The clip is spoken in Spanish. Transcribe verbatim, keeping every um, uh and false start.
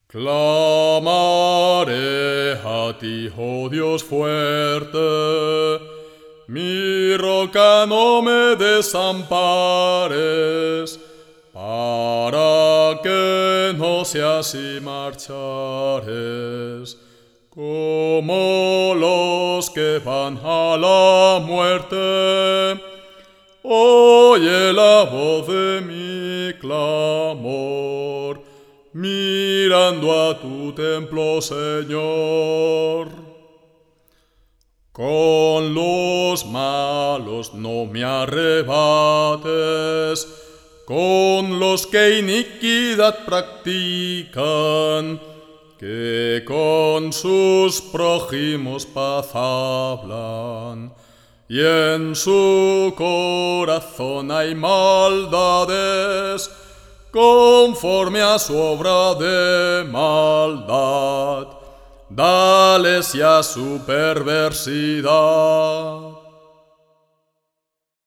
Clamaré a ti, oh Dios fuerte, mi roca, no me desampares, para que no seas y marchares, como los que van a la muerte. Oye la voz de mi clamor, mirando a tu templo, Señor. Con los malos no me arrebates, con los que iniquidad practican, que con sus prójimos paz hablan, y en su corazón hay maldades, conforme a su obra de maldad, dales ya su perversidad.